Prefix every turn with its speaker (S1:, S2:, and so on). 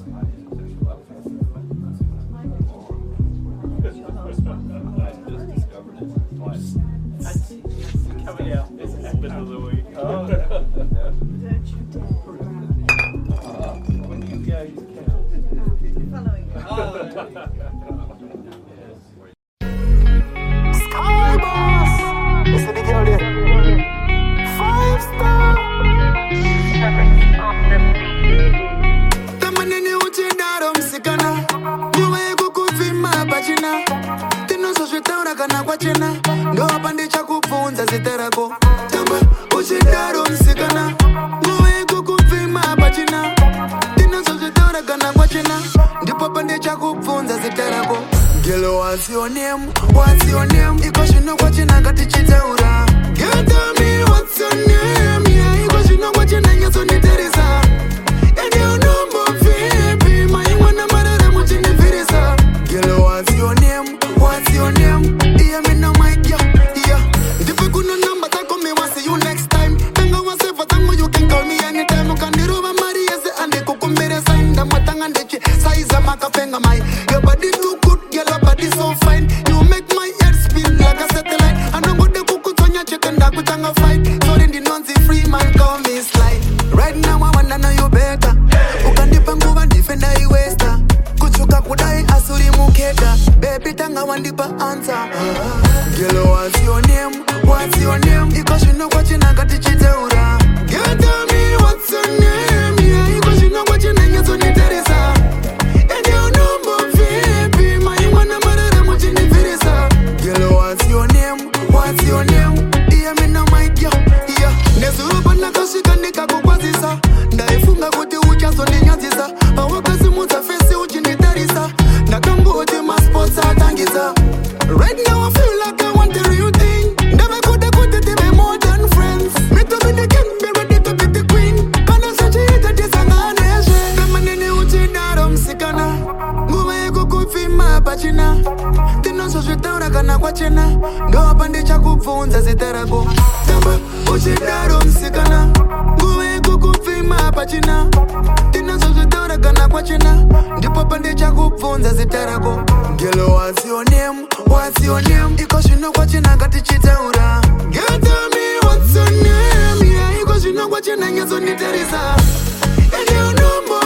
S1: Coming out. It's happened of the week.
S2: Oh.
S1: When you go, you
S3: Sky Boss! Listen to the girl there. 5 star! Tamanini uchindaro msikana Nyuwe kukufima pachina Tino soshitaura kana kwa chena Ndo hapandi cha kufunza ziterako Tamba uchindaro msikana Nyuwe kukufima pachina Tino soshitaura kana kwa chena Ndipo hapandi cha kufunza ziterako Girl, what's your name? What's your name? Iko shino kwa chena kati chitaura Girl, tell me what's your name? Yeah, iko shino kwa chena nyaso ni Teresa And you know baby, my wanna marara muchini virisa. Girl, what's your name? What's your name? Yeah, me no mic, yeah. If you couldn't number, take me, want see you next time. Tenga wa se fatango, you can call me anytime. Ukandiro ba Maria se ande kukumbere sign. Da matanga ndeche, size maka penga mai. Your body too good, girl, your body so fine. You make my head spin like a satellite. I know what the kuku tonya chicken da kutanga fight. Sorry, the nonzi free man call me slide. Right now I wanna know you better. Ukandipa nguva ndifenda iwesta Kuchuka kudai asuri muketa Baby tanga wandipa answer Girl, what's your name? What's your name? Iko shino kwa china kati chiteura Girl, tell me what's your name? Yeah, iko shino kwa china nyaso ni Teresa And you know baby, my wanna marara muchini virisa Girl, what's your name? What's your name? Yeah, me no mic, yeah. Nezuru pana kashika nikakukwazisa Ndaifunga kuti uchazo ninyazisa Pawakazi muza fesi uchinitarisa Nakambu uti masports atangiza Right now I feel like I want the real thing Never could be more than friends Me to be the king, be ready to be the queen Kana sachi ita disanganeshe Kama nini uchidaro msikana Nguwe kukufima pachina Tino soshitaura kana kwa chena Ndo hapandi cha kufunza ziterako Tamba uchidaro msikana Nguwe kukufima pachina Tino soshitaura kana kwa chena Ndipo hapandi cha kufunza ziterako Girl, what's your name? What's your name? Iko shino kwa chena kati chiteura Girl, tell me what's your name? Yeah, iko shino kwa chena nyaso ni Teresa And you know